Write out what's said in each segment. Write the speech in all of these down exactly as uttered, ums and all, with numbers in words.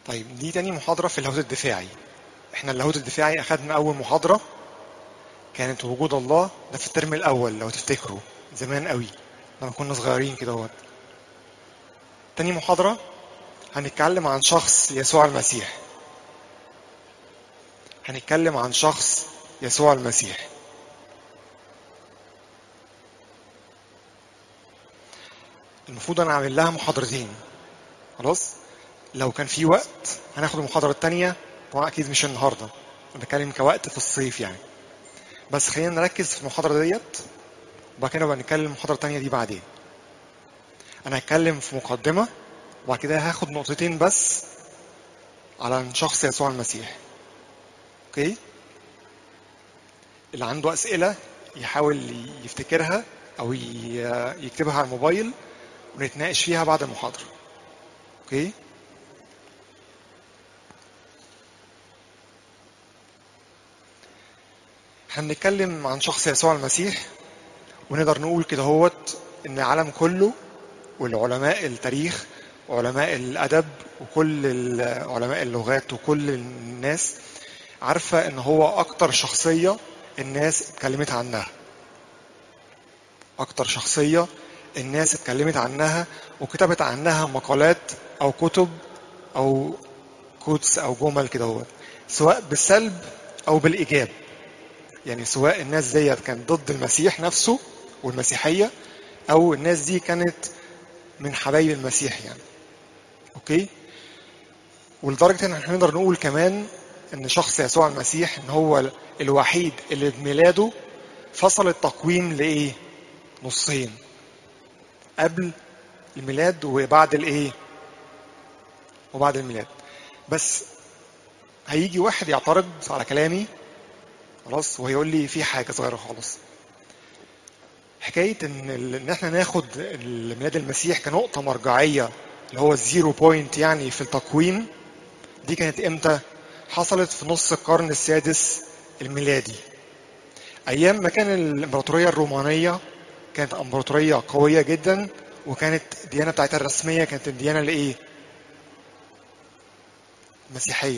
طيب دي تاني محاضرة في اللاهوت الدفاعي. احنا اللاهوت الدفاعي اخدنا اول محاضرة كانت وجود الله، ده في الترم الاول لو تفتكروا زمان قوي لما كنا صغيرين كده اهوت. تاني محاضرة هنتكلم عن شخص يسوع المسيح. هنتكلم عن شخص يسوع المسيح. المفروض انا اعمل لها محاضرتين، خلاص. لو كان في وقت هناخد المحاضرة التانية، طبعا اكيد مش النهاردة، انا بتكلم كوقت في الصيف يعني. بس خلينا نركز في المحاضرة ديت، وبعد كده بقى نتكلم المحاضرة التانية دي بعدين. انا هتكلم في مقدمة، وبعد كده هاخد نقطتين بس على شخص يسوع المسيح. اوكي، اللي عنده اسئلة يحاول يفتكرها او يكتبها على الموبايل ونتناقش فيها بعد المحاضرة. اوكي، هنتكلم عن شخص يسوع المسيح، ونقدر نقول كده هوت ان العالم كله والعلماء التاريخ وعلماء الادب وكل علماء اللغات وكل الناس عارفة ان هو اكتر شخصية الناس اتكلمت عنها. اكتر شخصية الناس اتكلمت عنها وكتبت عنها مقالات او كتب او كوتس او جمل كده هو، سواء بالسلب او بالايجاب. يعني سواء الناس ديت كانت ضد المسيح نفسه والمسيحية، او الناس دي كانت من حبايب المسيح يعني. اوكي، ولدرجة ان احنا نقدر نقول كمان ان شخص يسوع المسيح ان هو الوحيد اللي بميلاده فصل التقويم لايه؟ نصين، قبل الميلاد وبعد الايه؟ وبعد الميلاد. بس هيجي واحد يعترض على كلامي، خلاص، وهيقول لي في حاجة صغيرة خالص. حكاية ان ان احنا ناخد ميلاد المسيح كنقطة مرجعية اللي هو الزيرو بوينت يعني في التقويم، دي كانت امتى؟ حصلت في نص القرن السادس الميلادي، ايام ما كان الامبراطورية الرومانية كانت امبراطورية قوية جدا، وكانت الديانة بتاعتها الرسمية كانت الديانة الايه؟ المسيحية.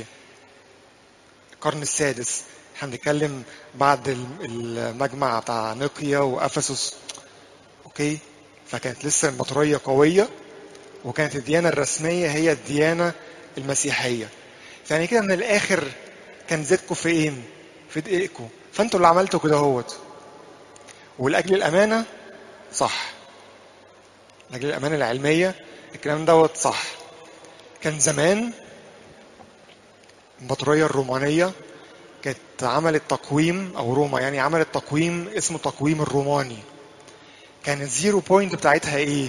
القرن السادس، احنا بنتكلم بعد المجمع بتاع نيقيا وافسس. اوكي، فكانت لسه الامبراطورية قوية، وكانت الديانة الرسمية هي الديانة المسيحية. يعني كده من الاخر كان زيتكم في ايه؟ في دقيقكم. فانتوا اللي عملتوا كده هوت، ولاجل الامانة صح، لاجل الامانة العلمية الكلام دوت صح. كان زمان الامبراطورية الرومانية كانت عملت تقويم، او روما يعني عملت تقويم اسمه تقويم الروماني. كان الزيرو بوينت بتاعتها ايه؟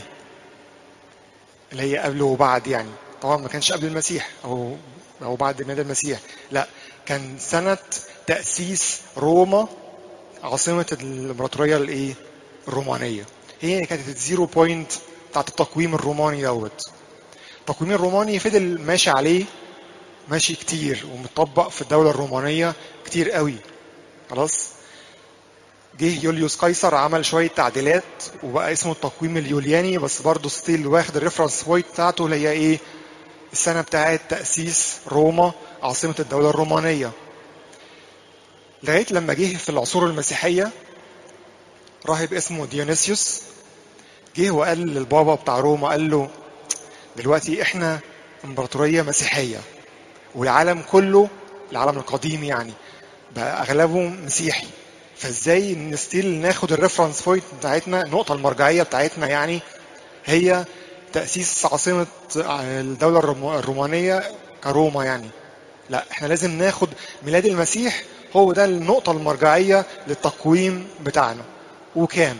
اللي هي قبل وبعد يعني. طبعا ما كانش قبل المسيح او او بعد ميلاد المسيح، لا، كان سنة تأسيس روما عاصمة الامبراطورية الايه؟ الرومانية. هي كانت الزيرو بوينت بتاعت التقويم الروماني دوت. التقويم الروماني فضل ماشي عليه ماشي كتير ومطبق في الدولة الرومانية كتير قوي، خلاص. جه يوليوس قيصر عمل شوية تعديلات وبقى اسمه التقويم اليولياني، بس برضه ستيل واخد الريفرنس بوينت بتاعته اللي هي ايه؟ السنة بتاعت تأسيس روما عاصمة الدولة الرومانية. لغاية لما جه في العصور المسيحية راهب اسمه ديونيسيوس، جه وقال للبابا بتاع روما، قال له دلوقتي احنا امبراطورية مسيحية، والعالم كله العالم القديم يعني بقى اغلبه مسيحي، فازاي نستيل ناخد الريفرنس بوينت بتاعتنا، النقطة المرجعية بتاعتنا يعني هي تأسيس عاصمة الدولة الرومانية كروما يعني؟ لا، احنا لازم ناخد ميلاد المسيح هو ده النقطة المرجعية للتقويم بتاعنا. وكان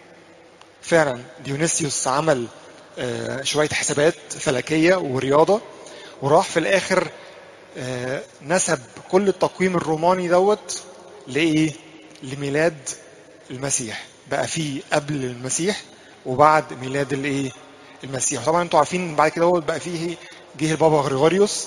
فعلا ديونيسيوس عمل شوية حسابات فلكية ورياضة، وراح في الآخر نسب كل التقويم الروماني دوت لإيه؟ لميلاد المسيح. بقى فيه قبل المسيح وبعد ميلاد الإيه؟ المسيح. طبعا انتوا عارفين بعد كده هو بقى فيه جه البابا غريغوريوس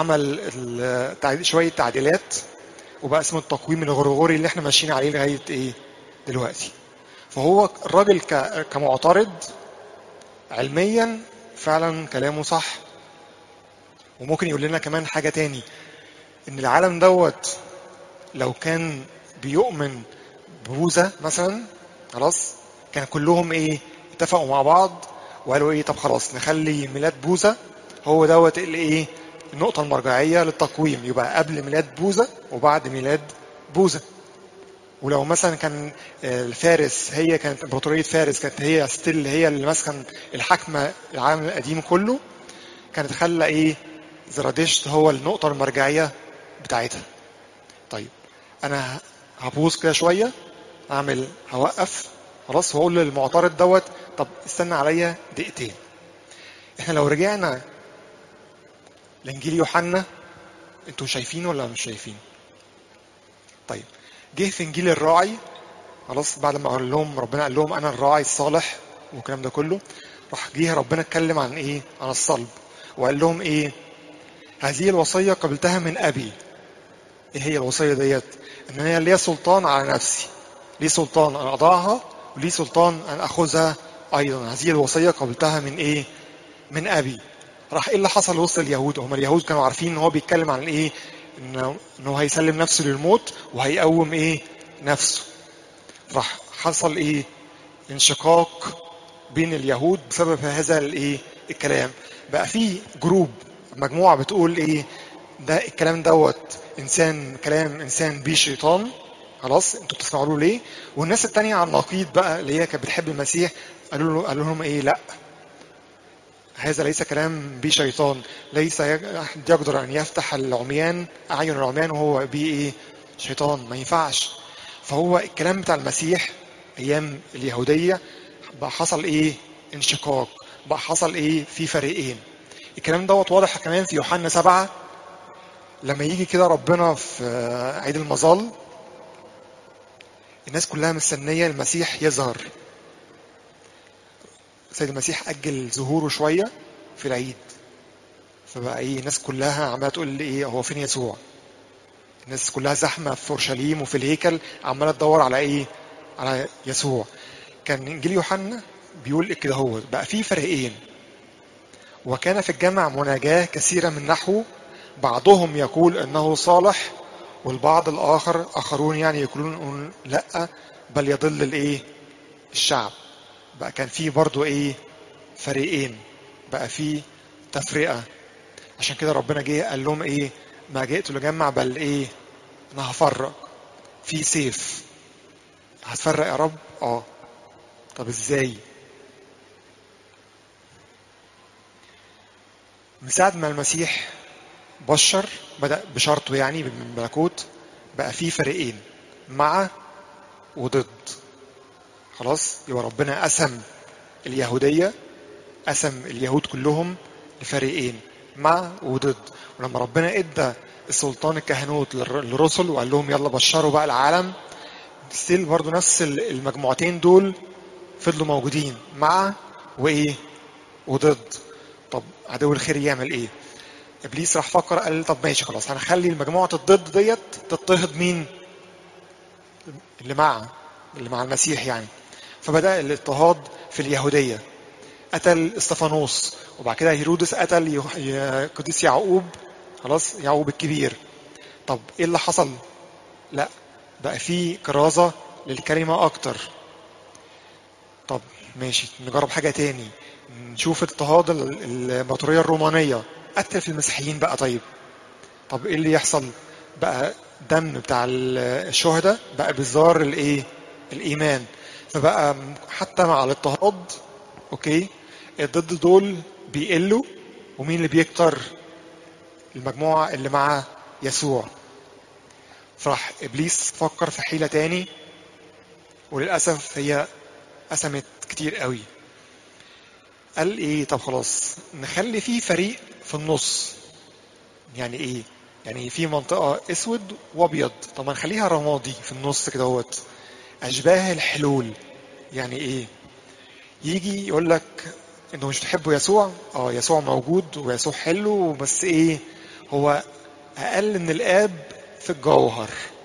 عمل شوية تعديلات وبقى اسمه التقويم الغريغوري اللي احنا ماشيين عليه لغاية ايه دلوقتي. فهو الراجل كمعترض علميا فعلا كلامه صح، وممكن يقول لنا كمان حاجة تاني، ان العالم دوت لو كان بيؤمن ببوذا مثلا، خلاص كان كلهم ايه اتفقوا مع بعض وقالوا ايه طب خلاص نخلي ميلاد بوذا هو دوت اللي ايه النقطة المرجعية للتقويم، يبقى قبل ميلاد بوذا وبعد ميلاد بوذا. ولو مثلا كان الفارس، هي كانت امبراطورية فارس كانت هي ستيل هي اللي ماسكه الحكمة العالم القديم كله، كانت خلى ايه زرادشت هو النقطة المرجعية بتاعتها. طيب انا هبوظ كده شوية، اعمل هوقف خلاص واقول للمعترض دوت طب استنى عليا دقيقتين. احنا لو رجعنا لانجيل يوحنا، انتوا شايفين ولا مش شايفين؟ طيب جه في انجيل الراعي خلاص، بعد ما قال لهم ربنا قال لهم انا الراعي الصالح والكلام ده كله، راح جه ربنا اتكلم عن ايه؟ عن الصلب، وقال لهم ايه؟ هذه الوصيه قبلتها من ابي. ايه هي الوصيه ديت؟ ان انا ليا سلطان على نفسي، لي سلطان ان اضعها ولي سلطان ان اخذها ايضا. هذه الوصيه قبلتها من ايه؟ من ابي. راح ايه اللي حصل وسط اليهود؟ هم اليهود كانوا عارفين ان هو بيتكلم عن ايه؟ انه انه هيسلم نفسه للموت وهيقوم ايه؟ نفسه. راح حصل ايه؟ انشقاق بين اليهود بسبب هذا الايه؟ الكلام. بقى في جروب، مجموعه بتقول ايه؟ ده الكلام دوت انسان، كلام انسان بيه شيطان، خلاص انتوا بتسمعوا له ليه؟ والناس التانية على النقيض بقى اللي هي كانت بتحب المسيح قالوا له قالوا لهم ايه؟ لا، هذا ليس كلام بيه شيطان، ليس احد يقدر ان يفتح العميان اعين العميان وهو بيه ايه؟ شيطان، ما ينفعش. فهو الكلام بتاع المسيح ايام اليهوديه بقى حصل ايه؟ انشقاق، بقى حصل ايه؟ في فريقين. الكلام دوت واضح كمان في يوحنا سبعة، لما يجي كده ربنا في عيد المظال الناس كلها مستنيه المسيح يظهر. سيد المسيح اجل ظهوره شويه في العيد، فبقى ايه الناس كلها عماله تقول لي ايه هو فين يسوع؟ الناس كلها زحمه في اورشليم وفي الهيكل عماله تدور على ايه؟ على يسوع. كان انجيل يوحنا بيقول كده، هو بقى في فريقين. وكان في الجمع مناجاة كثيرة من نحوه، بعضهم يقول انه صالح والبعض الاخر اخرون يعني يقولون لا بل يضل الايه؟ الشعب. بقى كان في برضو ايه؟ فريقين، بقى في تفرقة. عشان كده ربنا جه قال لهم ايه؟ ما جئت لجمع بل ايه؟ انا هفرق في سيف. هتفرق يا رب؟ اه. طب ازاي؟ من ساعة ما المسيح بشر بدأ بشرطه يعني بالملكوت، بقى في فريقين، مع وضد. خلاص يبقى ربنا قسم اليهودية، قسم اليهود كلهم لفريقين، مع وضد. ولما ربنا ادى السلطان الكهنوت للرسل وقال لهم يلا بشروا بقى العالم، ستيل برضو نفس المجموعتين دول فضلوا موجودين، مع وايه؟ وضد. طب عدو الخير يعمل ايه؟ ابليس راح فكر قال طب ماشي خلاص هنخلي المجموعه الضد ديت تضطهد مين؟ اللي مع اللي مع المسيح يعني. فبدا الاضطهاد في اليهوديه، قتل استفانوس، وبعد كده هيرودس قتل قديس يعقوب، خلاص يعقوب الكبير. طب ايه اللي حصل؟ لا، بقى في كرازه للكلمه اكتر. طب ماشي نجرب حاجه تاني، نشوف اضطهاد الامبراطوريه الرومانيه، قتل في المسيحيين بقى. طيب طب ايه اللي يحصل؟ بقى دم بتاع الشهداء بقى بزار الايه؟ الايمان. فبقى حتى مع الاضطهاد اوكي الضد دول بيقلوا، ومين اللي بيكتر؟ المجموعه اللي مع يسوع. فراح ابليس فكر في حيله تاني، وللاسف هي قسمت كتير قوي. قال ايه؟ طب خلاص نخلي فيه فريق في النص. يعني ايه؟ يعني في منطقة اسود وابيض، طب ما نخليها رمادي في النص كده اهوت، اشباه الحلول. يعني ايه؟ يجي يقول لك انتوا مش بتحبوا يسوع؟ اه يسوع موجود ويسوع حلو، بس ايه؟ هو اقل من الاب في الجوهر،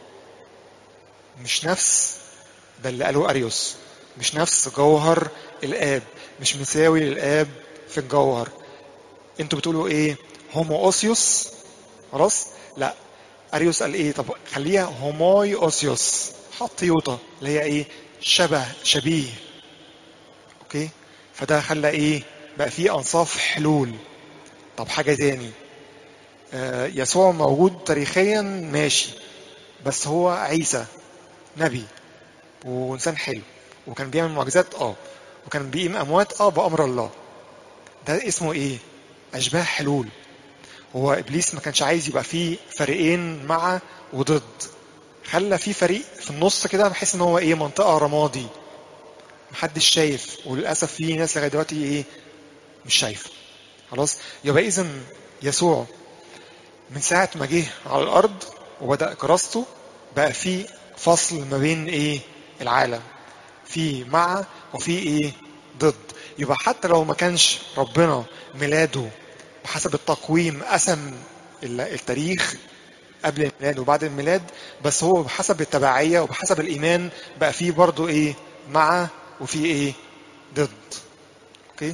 مش نفس، ده اللي قاله اريوس، مش نفس جوهر الاب، مش مساوي للاب في الجوهر. انتوا بتقولوا ايه؟ هومو اوسيوس، خلاص؟ لا، اريوس قال ايه؟ طب خليها هوماي اوسيوس، حط يوطه اللي هي ايه؟ شبه، شبيه. اوكي، فده خلى ايه؟ بقى فيه انصاف حلول. طب حاجه تاني، آه يسوع موجود تاريخيا ماشي، بس هو عيسى نبي وانسان حلو، وكان بيعمل معجزات اه، وكان بيقيم اموات اه بامر الله. ده اسمه ايه؟ اشباه حلول. هو ابليس ما كانش عايز يبقى فيه فريقين مع وضد، خلى فيه فريق في النص كده، بحيث ان هو ايه؟ منطقه رمادي محدش شايف، وللاسف في ناس لغايه دلوقتي ايه؟ مش شايفه. خلاص، يبقى اذا يسوع من ساعه ما جه على الارض وبدا كراسته بقى في فصل ما بين ايه؟ العالم، في مع وفي ايه؟ ضد. يبقى حتى لو ما كانش ربنا ميلاده بحسب التقويم قسم التاريخ قبل الميلاد وبعد الميلاد، بس هو بحسب التبعية وبحسب الإيمان بقى فيه برضو إيه؟ مع وفي إيه؟ ضد. أوكي،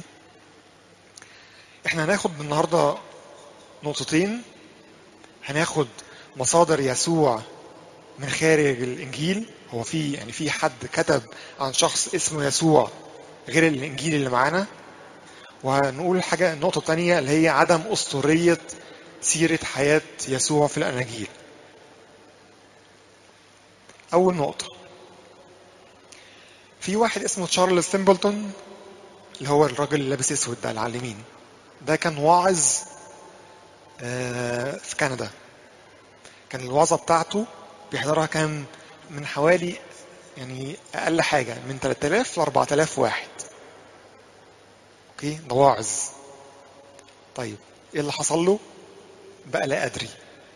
إحنا هناخد النهاردة نقطتين. هناخد مصادر يسوع من خارج الإنجيل. هو في يعني في حد كتب عن شخص اسمه يسوع غير الإنجيل اللي معانا؟ وهنقول حاجة، النقطة الثانية اللي هي عدم أسطورية سيرة حياة يسوع في الأناجيل. أول نقطة، في واحد اسمه تشارلز تيمبلتون، اللي هو الراجل اللي لابس اسود ده اللي على اليمين، ده كان واعظ في كندا. كان الوعظة بتاعته بيحضرها كان من حوالي يعني أقل حاجة من ثلاثة آلاف ل أربعة آلاف واحد. أوكي، ده واعظ. طيب إيه اللي حصل له؟ بقى لا أدري،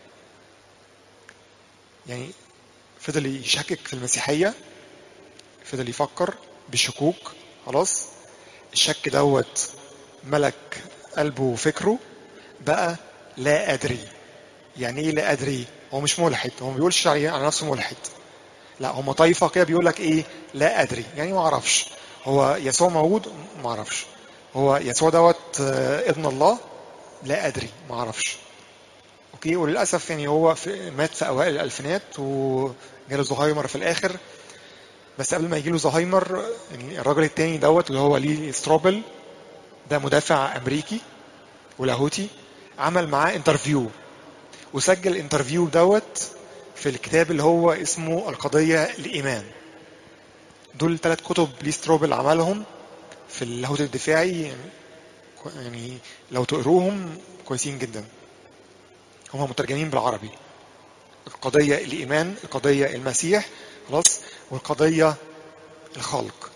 يعني فضل يشكك في المسيحية، فضل يفكر بشكوك. خلاص، الشك دوت ملك قلبه وفكره، بقى لا أدري. يعني ايه لا أدري؟ هو مش ملحد، هو ما بيقولش على نفسه ملحد، لا، هم طايفة كده بيقول لك ايه؟ لا أدري، يعني ما اعرفش. هو يسوع موجود؟ ما اعرفش. هو يسوع دوت ابن الله؟ لا أدري، ما اعرفش. اوكي، وللأسف يعني هو في مات في أوائل الألفينات وجاله زهايمر في الآخر. بس قبل ما يجيله زهايمر، يعني الراجل التاني دوت اللي هو لي ستروبل، ده مدافع أمريكي ولاهوتي، عمل معاه انترفيو وسجل الانترفيو دوت في الكتاب اللي هو اسمه القضية الإيمان. دول ثلاث كتب لي ستروبل عملهم في اللاهوت الدفاعي، يعني لو تقروهم كويسين جدا، هم مترجمين بالعربي. القضية الإيمان، القضية المسيح، خلاص، والقضية الخلق.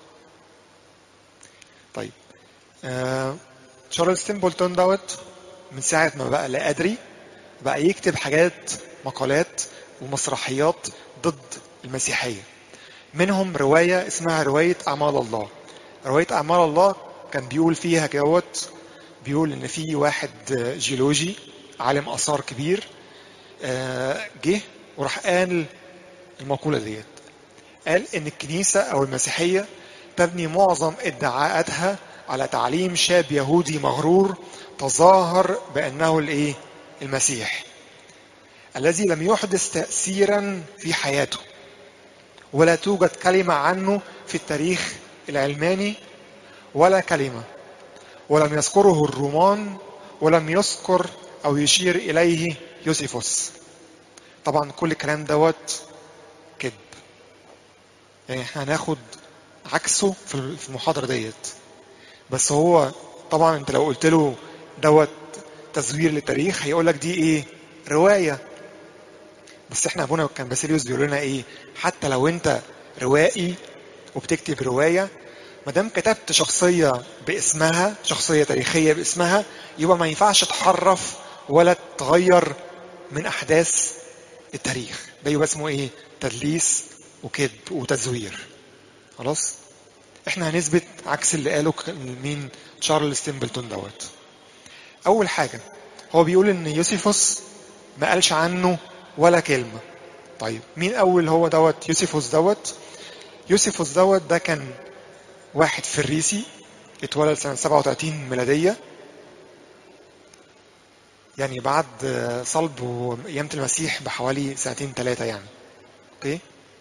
طيب، آه تشارلز تيمبلتون دوت من ساعة ما بقى لا أدري بقى يكتب حاجات، مقالات ومسرحيات ضد المسيحية. منهم رواية اسمها رواية أعمال الله. رواية أعمال الله كان بيقول فيها كدهوت، بيقول إن في واحد جيولوجي عالم آثار كبير جه وراح قال المقولة ديت، قال إن الكنيسة أو المسيحية تبني معظم ادعاءاتها على تعليم شاب يهودي مغرور تظاهر بأنه الإيه؟ المسيح، الذي لم يحدث تأثيرا في حياته، ولا توجد كلمة عنه في التاريخ العلماني، ولا كلمة، ولم يذكره الرومان، ولم يذكر أو يشير إليه يوسيفوس. طبعا كل الكلام دوت كذب، يعني احنا هناخد عكسه في المحاضرة ديت. بس هو طبعا انت لو قلت له دوت تزوير للتاريخ هيقولك دي ايه؟ رواية. بس احنا ابونا كان باسيليوس بيقول لنا ايه؟ حتى لو انت روائي وبتكتب رواية، ما دام كتبت شخصية باسمها، شخصية تاريخية باسمها، يبقى ما ينفعش تحرف ولا تغير من احداث التاريخ. ده يبقى اسمه ايه؟ تدليس وكذب وتزوير. خلاص، احنا هنثبت عكس اللي قاله مين؟ تشارلز تيمبلتون دوت. اول حاجة هو بيقول ان يوسيفوس ما قالش عنه ولا كلمة. طيب مين اول هو دوت يوسيفوس دوت؟ يوسيفوس دوت ده كان واحد فريسي اتولد سنة سبعة وثلاثين ميلادية، يعني بعد صلب وقيامة المسيح بحوالي سنتين ثلاثة يعني. اوكي.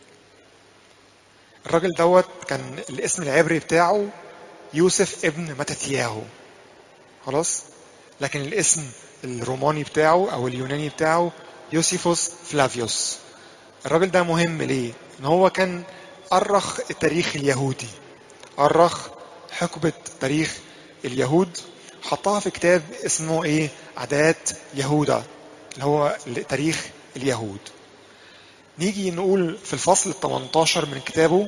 الراجل دوت كان الاسم العبري بتاعه يوسف ابن متتياهو، خلاص، لكن الاسم الروماني بتاعه او اليوناني بتاعه يوسيفوس فلافيوس. الراجل ده مهم ليه؟ ان هو كان أرخ التاريخ اليهودي، أرخ حقبة تاريخ اليهود، حطها في كتاب اسمه ايه؟ عادات يهودا، اللي هو تاريخ اليهود. نيجي نقول في الفصل الثمنتاشر من كتابه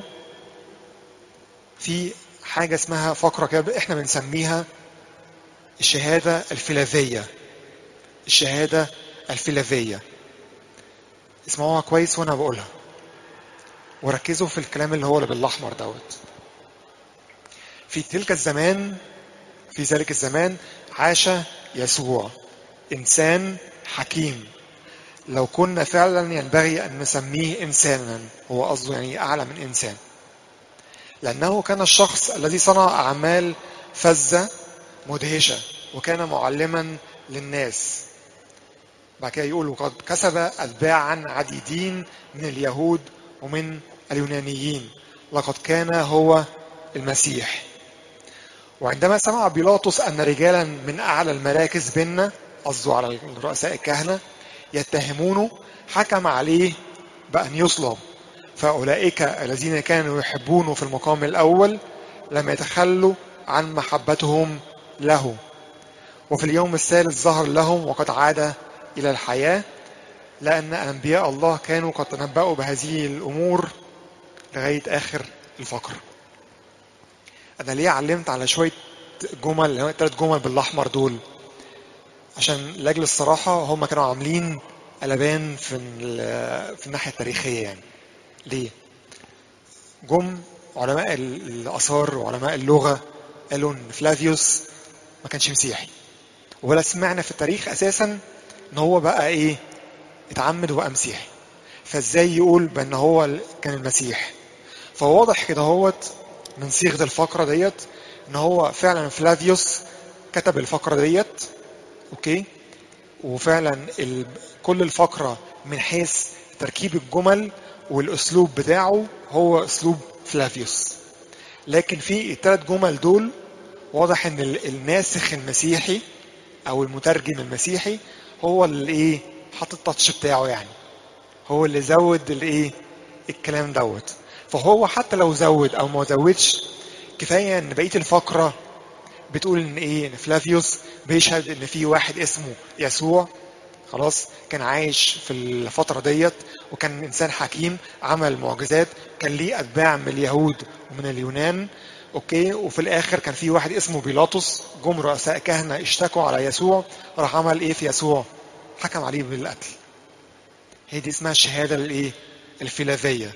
في حاجة اسمها فقرة كده احنا بنسميها الشهادة الفيلاذية. الشهادة الفيلاذية، اسمعوها كويس وانا بقولها وركزوا في الكلام اللي هو اللي بالاحمر دوت. في تلك الزمان، في ذلك الزمان عاش يسوع انسان حكيم، لو كنا فعلا ينبغي ان نسميه انسانا، هو قصده يعني اعلى من انسان، لانه كان الشخص الذي صنع اعمال فذة مدهشة وكان معلما للناس. بعد كده يقول وقد كسب أتباعا عديدين من اليهود ومن اليونانيين، لقد كان هو المسيح. وعندما سمع بيلاطس أن رجالا من أعلى المراكز بيننا، قصده على رؤساء الكهنة، يتهمونه، حكم عليه بأن يصلب. فأولئك الذين كانوا يحبونه في المقام الأول لم يتخلوا عن محبتهم له، وفي اليوم الثالث ظهر لهم وقد عاد إلى الحياة، لأن أنبياء الله كانوا قد تنبأوا بهذه الأمور لغاية آخر الفقرة. أنا ليه علمت على شوية جمل، ثلاث جمل بالأحمر دول؟ عشان لأجل الصراحة هم كانوا عاملين قلبان في في الناحية التاريخية يعني. ليه؟ جم علماء الآثار وعلماء اللغة قالوا إن فلافيوس ما كانش مسيحي، ولا سمعنا في التاريخ أساسا إن هو بقى إيه اتعمد وبقى مسيحي، فازاي يقول بأن هو كان المسيح؟ فواضح كده هوت من صيغة الفقرة ديت ان هو فعلا فلافيوس كتب الفقرة ديت. اوكي. وفعلا ال... كل الفقرة من حيث تركيب الجمل والاسلوب بتاعه هو اسلوب فلافيوس، لكن في الثلاث جمل دول واضح ان الناسخ المسيحي او المترجم المسيحي هو اللي ايه حط التاتش بتاعه، يعني هو اللي زود الايه الكلام دوت. فهو حتى لو زود او ما زودش، كفايه ان بقيه الفقره بتقول ان ايه ان فلافيوس بيشهد ان في واحد اسمه يسوع، خلاص، كان عايش في الفتره ديت وكان انسان حكيم عمل معجزات، كان ليه اتباع من اليهود ومن اليونان. اوكي. وفي الاخر كان في واحد اسمه بيلاطس، جم رؤساء كهنه اشتكوا على يسوع، راح عمل ايه في يسوع؟ حكم عليه بالقتل. هي دي اسمها الشهاده الايه الفيلاذيه.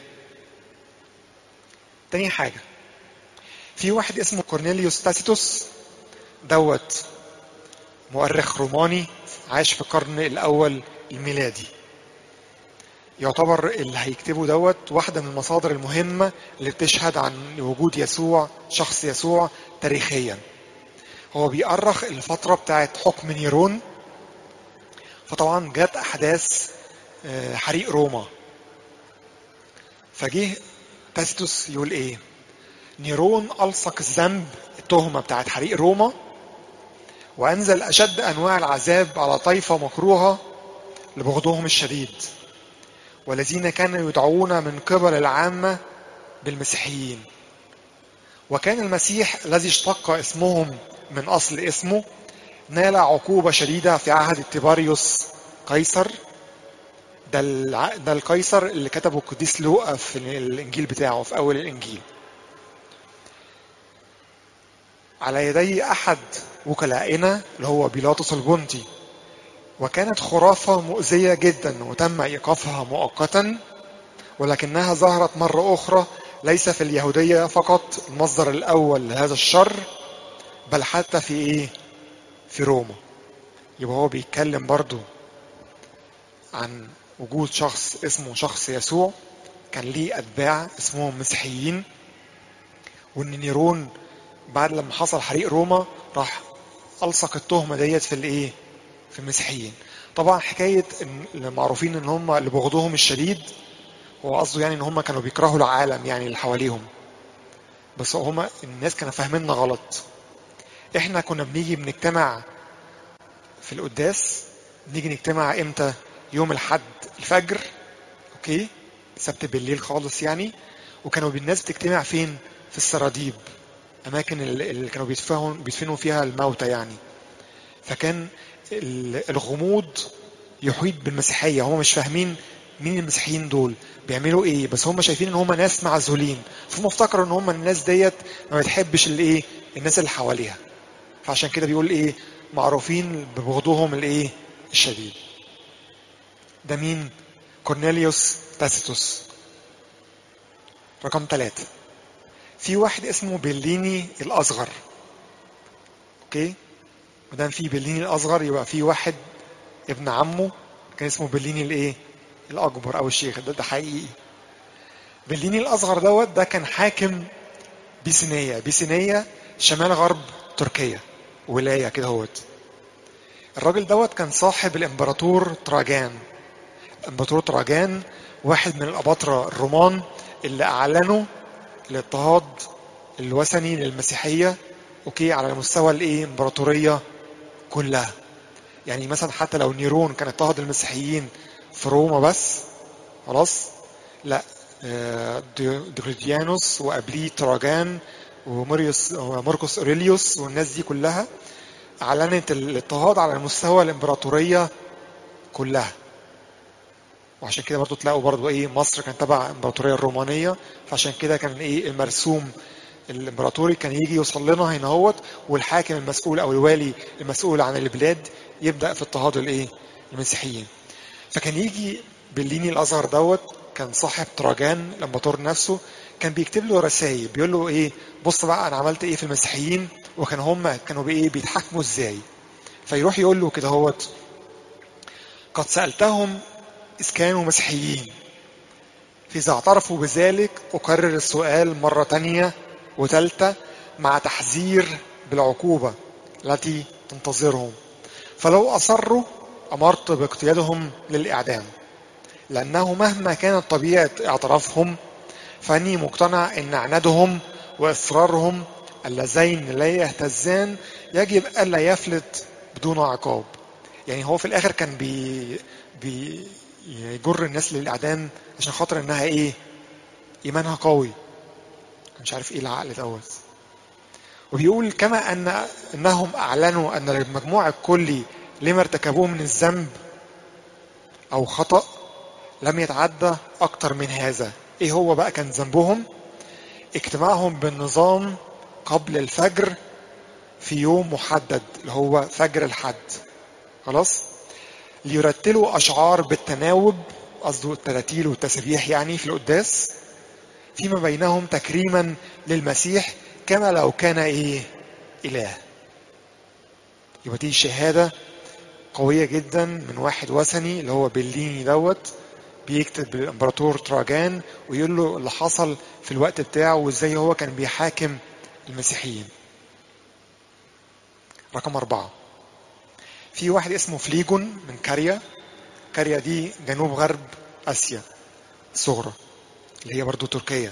تاني حاجه، في واحد اسمه كورنيليوس تاسيتوس دوت، مؤرخ روماني عاش في القرن الاول الميلادي، يعتبر اللي هيكتبه دوت واحدة من المصادر المهمة اللي بتشهد عن وجود يسوع، شخص يسوع تاريخيا. هو بيأرخ الفترة بتاعت حكم نيرون، فطبعا جت أحداث حريق روما، فجه تاسيتوس يقول ايه؟ نيرون ألصق الذنب، التهمة بتاعت حريق روما، وأنزل أشد أنواع العذاب على طائفة مكروهة لبغضهم الشديد، والذين كانوا يدعون من قبل العامة بالمسيحيين. وكان المسيح الذي اشتق اسمهم من أصل اسمه نال عقوبة شديدة في عهد تيباريوس قيصر. ده, الع... ده القيصر اللي كتبه القديس لوقا في الإنجيل بتاعه في أول الإنجيل، على يدي أحد وكلائنا اللي هو بيلاطس البنطي. وكانت خرافة مؤذية جدا وتم إيقافها مؤقتا، ولكنها ظهرت مرة أخرى ليس في اليهودية فقط المصدر الأول لهذا الشر، بل حتى في إيه؟ في روما. يبقى هو بيتكلم برضو عن وجود شخص اسمه شخص يسوع كان ليه أتباع اسمهم مسيحيين، وإن نيرون بعد لما حصل حريق روما راح ألصق التهمة ديت في الإيه؟ في المسيحيين. طبعا حكايه ان المعروفين ان هم اللي بغضهم الشديد، هو قصده يعني ان هم كانوا بيكرهوا العالم يعني اللي حواليهم، بس هم الناس كانوا فاهميننا غلط. احنا كنا بنيجي بنجتمع في القداس، بنيجي نجتمع امتى؟ يوم الحد الفجر، اوكي، سبت بالليل خالص يعني. وكانوا الناس بتجتمع فين؟ في السراديب، اماكن اللي كانوا بيدفنوا بيدفنوا فيها الموتى يعني. فكان الغموض يحيط بالمسيحيه، هم مش فاهمين مين المسيحيين دول بيعملوا ايه، بس هم شايفين ان هم ناس معزولين، فهم افتكروا ان هم الناس ديت ما بتحبش الايه، الناس اللي حواليها. فعشان كده بيقول ايه؟ معروفين ببغضهم الايه، الشديد. ده مين؟ كورنيليوس تاسيتوس. رقم ثلاثة، في واحد اسمه بليني الأصغر. اوكي، مادام في بليني الأصغر يبقى في واحد ابن عمه كان اسمه بليني الايه، الأكبر أو الشيخ. ده ده حقيقي. بليني الأصغر دوت ده كان حاكم بيسينية. بيسينية شمال غرب تركيا، ولاية كده هوت. الراجل دوت كان صاحب الإمبراطور تراجان. الإمبراطور تراجان واحد من الأباطرة الرومان اللي أعلنوا الاضطهاد الوثني للمسيحية، اوكي، على مستوى الايه، امبراطورية كلها. يعني مثلا حتى لو نيرون كان اضطهد المسيحيين في روما بس، خلاص، لا، ديوكليتيانوس وقبليه تراجان وموريوس وماركوس اوريليوس والناس دي كلها اعلنت الاضطهاد على مستوى الامبراطورية كلها. وعشان كده برضو تلاقوا برضو ايه، مصر كان تبع الامبراطورية الرومانية، فعشان كده كان ايه، المرسوم الامبراطوري كان يجي يوصل لنا هنا هوت، والحاكم المسؤول او الوالي المسؤول عن البلاد يبدا في اضطهاد الايه، المسيحيين. فكان يجي بليني الاصغر دوت، كان صاحب تراجان الامبراطور نفسه، كان بيكتب له رسائل بيقول له ايه، بص بقى انا عملت ايه في المسيحيين، وكان هم كانوا بايه بيتحاكموا ازاي. فيروح يقول له كده هوت: قد سالتهم اذ كانوا مسيحيين، فاذا اعترفوا بذلك اكرر السؤال مره تانيه وثالثة مع تحذير بالعقوبة التي تنتظرهم، فلو أصروا أمرت باقتيادهم للإعدام، لأنه مهما كانت طبيعة اعترافهم فأني مقتنع أن عنادهم وإصرارهم اللذين لا يهتزان يجب ألا يفلت بدون عقاب. يعني هو في الآخر كان بي بيجر الناس للإعدام عشان خاطر إنها إيه، إيمانها قوي، مش عارف إيه العقل دوت. وبيقول كما أن أنهم أعلنوا أن المجموع الكلي لما ارتكبوه من الذنب أو خطأ لم يتعدى أكتر من هذا. إيه هو بقى كان ذنبهم؟ اجتماعهم بالنظام قبل الفجر في يوم محدد اللي هو فجر الحد، خلاص، ليرتلوا أشعار بالتناوب، قصده التراتيل والتسبيح يعني في القداس، فيما بينهم تكريما للمسيح كما لو كان إيه، إله. يبقى دي شهادة قوية جدا من واحد وثني اللي هو بليني دوت، بيكتب للإمبراطور تراجان ويقول له اللي حصل في الوقت بتاعه وإزاي هو كان بيحاكم المسيحيين. رقم أربعة، في واحد اسمه فليجون من كاريا. كاريا دي جنوب غرب آسيا الصغرى اللي هي برضو تركيا.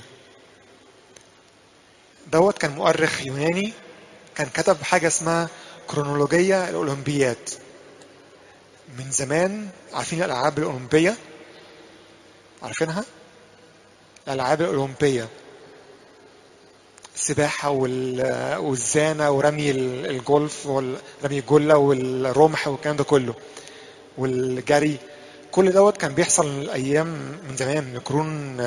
دوت كان مؤرخ يوناني، كان كتب حاجة اسمها كرونولوجية الأولمبيات من زمان. عارفين الألعاب الأولمبية؟ عارفينها؟ الألعاب الأولمبية، السباحة والزانة ورمي الجولف ورمي الجلة والرمح والكلام ده كله والجري، كل دوت كان بيحصل من الأيام من زمان، من القرون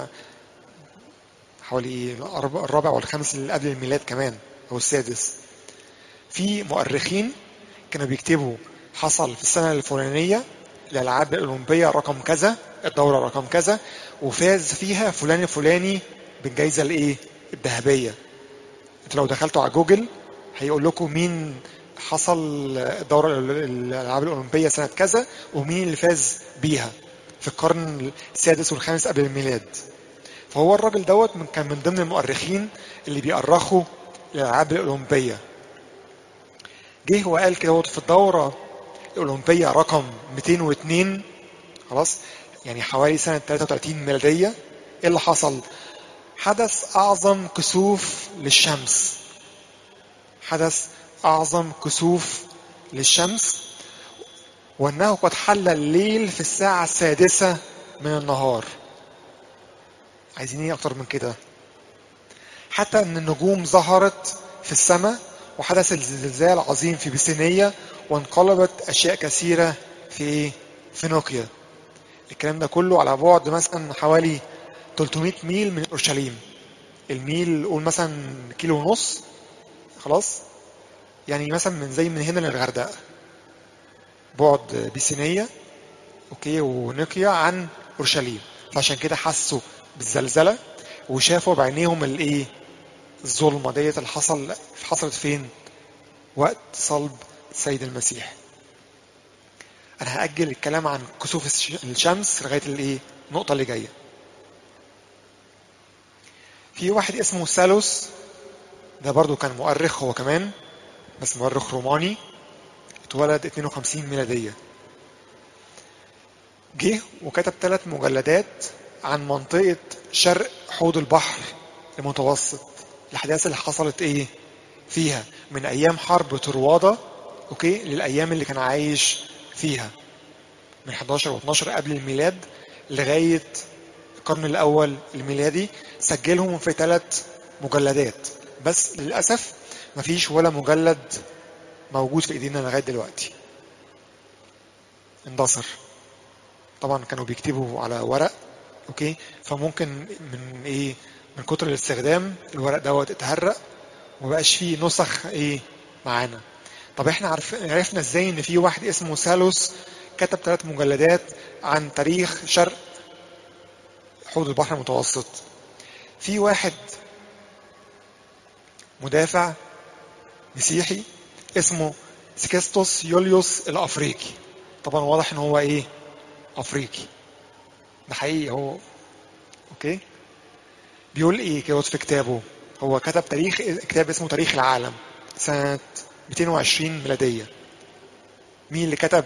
حوالي الرابع والخامس اللي قبل الميلاد كمان أو السادس. في مؤرخين كانوا بيكتبوا حصل في السنة الفلانية الألعاب الأولمبية رقم كذا، الدورة رقم كذا، وفاز فيها فلان الفلاني بالجائزة الإيه؟ الذهبية. انتوا لو دخلتوا على جوجل هيقول لكم مين حصل الدورة الألعاب الأولمبية سنة كذا ومين اللي فاز بيها في القرن السادس والخامس قبل الميلاد. فهو الراجل دوت كان من ضمن المؤرخين اللي بيؤرخوا الألعاب الأولمبية. جه وقال كده في الدورة الأولمبية رقم مئتين واثنين، خلاص، يعني حوالي سنة ثلاثة وثلاثين ميلادية، ايه اللي حصل؟ حدث أعظم كسوف للشمس، حدث أعظم كسوف للشمس، وأنه قد حل الليل في الساعة السادسة من النهار. عايزين ايه أكتر من كده؟ حتى أن النجوم ظهرت في السماء، وحدث الزلزال عظيم في بيسينية، وانقلبت أشياء كثيرة في فينيقيا. الكلام ده كله على بعد مثلا حوالي ثلاثمائة ميل من أورشليم. الميل قول مثلا كيلو ونص، خلاص، يعني مثلا من زي من هنا للغردقة بعد بيسينية، اوكي، ونقيا عن أورشليم. فعشان كده حسوا بالزلزلة وشافوا بعينيهم الايه، الظلمة ديت اللي حصل حصلت فين؟ وقت صلب السيد المسيح. انا هأجل الكلام عن كسوف الشمس لغاية الايه، النقطة اللي جاية. في واحد اسمه سالوس، ده برضو كان مؤرخ هو كمان، بس مؤرخ روماني، اتولد اثنين وخمسين ميلادية. جه وكتب ثلاث مجلدات عن منطقة شرق حوض البحر المتوسط، الأحداث اللي حصلت ايه فيها من ايام حرب طروادة، اوكي، للايام اللي كان عايش فيها من حداشر و12 قبل الميلاد لغاية القرن الاول الميلادي. سجلهم في ثلاث مجلدات، بس للأسف مفيش ولا مجلد موجود في ايدينا لغاية دلوقتي، اندثر. طبعا كانوا بيكتبوا على ورق، اوكي، فممكن من ايه، من كتر الاستخدام الورق دوت اتهرق ومبقاش فيه نسخ ايه معانا. طب احنا عرف... عرفنا ازاي ان في واحد اسمه سالوس كتب ثلاث مجلدات عن تاريخ شرق حوض البحر المتوسط؟ في واحد مدافع مسيحي اسمه سكستوس يوليوس الافريقي، طبعا واضح ان هو ايه، افريقي، ده حقيقي هو، اوكي. بيقول ايه كده في كتابه؟ هو كتب تاريخ، كتاب اسمه تاريخ العالم سنة مئتين وعشرين ميلادية. مين اللي كتب؟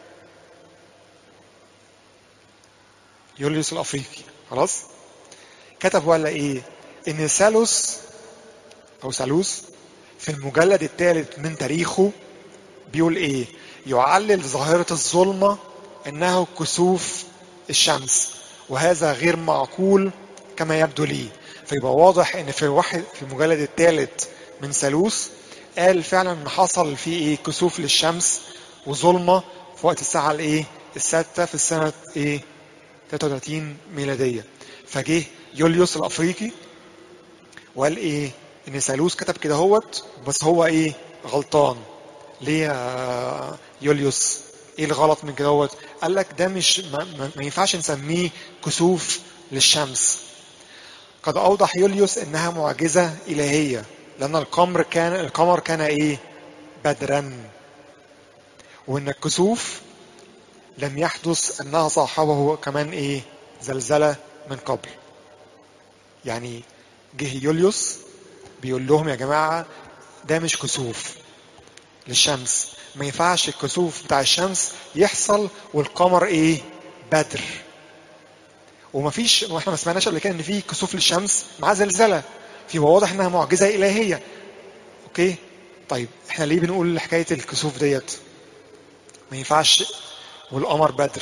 يوليوس الافريقي، خلاص. كتب ولا ايه؟ ان سالوس او سالوس في المجلد الثالث من تاريخه بيقول ايه؟ يعلل ظاهرة الظلمة انه كسوف الشمس، وهذا غير معقول كما يبدو لي. فيبقى واضح ان في واحد في المجلد الثالث من سالوس قال فعلا ان حصل فيه ايه، كسوف للشمس وظلمة في وقت الساعة الايه، السادسة في السنة ايه، ثلاثة وثلاثين ميلادية. فجه يوليوس الافريقي وقال ايه، ان سالوس كتب كده هوت، بس هو ايه، غلطان. ليه يا يوليوس؟ ايه الغلط من كده هوت؟ قال لك ده مش ما, ما, ما ينفعش نسميه كسوف للشمس. قد اوضح يوليوس انها معجزة الهية، لان القمر كان القمر كان ايه، بدرا، وان الكسوف لم يحدث انها صاحبه كمان ايه، زلزلة من قبل. يعني جه يوليوس بيقول لهم يا جماعة ده مش كسوف للشمس، ما ينفعش الكسوف بتاع الشمس يحصل والقمر ايه، بدر. ومفيش، واحنا ما سمعناش قبل كده ان في كسوف للشمس مع زلزلة، في واضح انها معجزة الهية، اوكي. طيب احنا ليه بنقول حكاية الكسوف ديت ما ينفعش والقمر بدر؟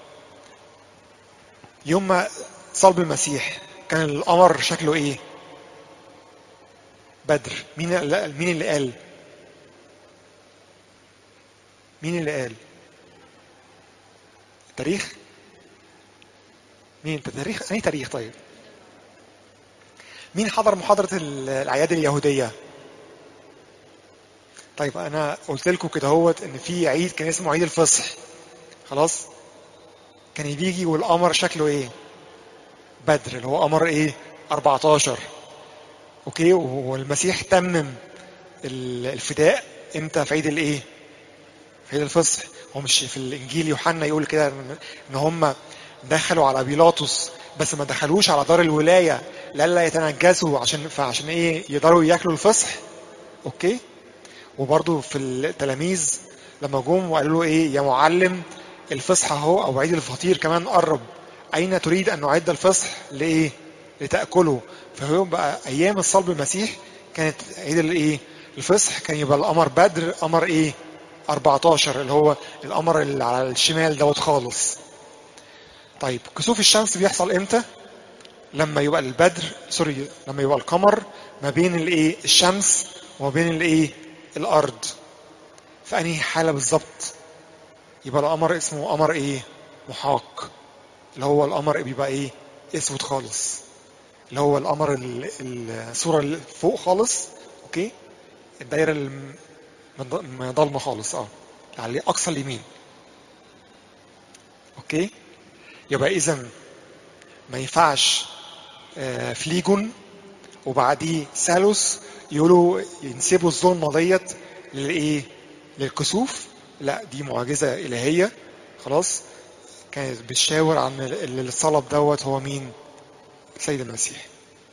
يوم ما صلب المسيح كان القمر شكله ايه، بدر. مين اللي مين اللي قال مين اللي قال تاريخ مين تاريخ اي تاريخ؟ طيب مين حضر محاضرة الأعياد اليهودية؟ طيب أنا قلت لكم كده هوت إن في عيد كان اسمه عيد الفصح، خلاص، كان بيجي والقمر شكله إيه، بدر، اللي هو قمر إيه، أربعتاشر، أوكي. والمسيح تمم الفداء إمتى؟ في عيد الإيه، في عيد الفصح. هو مش في الإنجيل يوحنا يقول كده إن هم دخلوا على بيلاطس بس ما دخلوش على دار الولاية لألا يتنجسوا، عشان فعشان ايه، يقدروا ياكلوا الفصح، اوكي. وبرضو في التلاميذ لما جم وقالوا له ايه يا معلم الفصح اهو او عيد الفطير كمان قرب، اين تريد ان نعد الفصح لايه؟ لتاكله. فهو بقى ايام الصلب المسيح كانت عيد الايه؟ الفصح. كان يبقى القمر بدر قمر ايه؟ أربعتاشر، اللي هو القمر اللي على الشمال دوت خالص. طيب كسوف الشمس بيحصل امتى؟ لما يبقى البدر سوري لما يبقى القمر ما بين الايه؟ الشمس وما بين الايه؟ الارض. في انهي حاله بالظبط؟ يبقى القمر اسمه قمر ايه؟ محاق، اللي هو القمر بيبقى ايه؟ اسود خالص، اللي هو القمر ال- ال- الصوره اللي فوق خالص. اوكي، الدايره المضلمه خالص، اه على اقصى اليمين. اوكي، يبقى اذا ما ينفعش آه، فليجون وبعديه ثالوث يقولوا ينسبوا الظلمه ديت للايه؟ للكسوف. لا، دي معجزه الهيه خلاص. كانت بتشاور عن اللي الصلب دوت هو مين؟ سيد المسيح.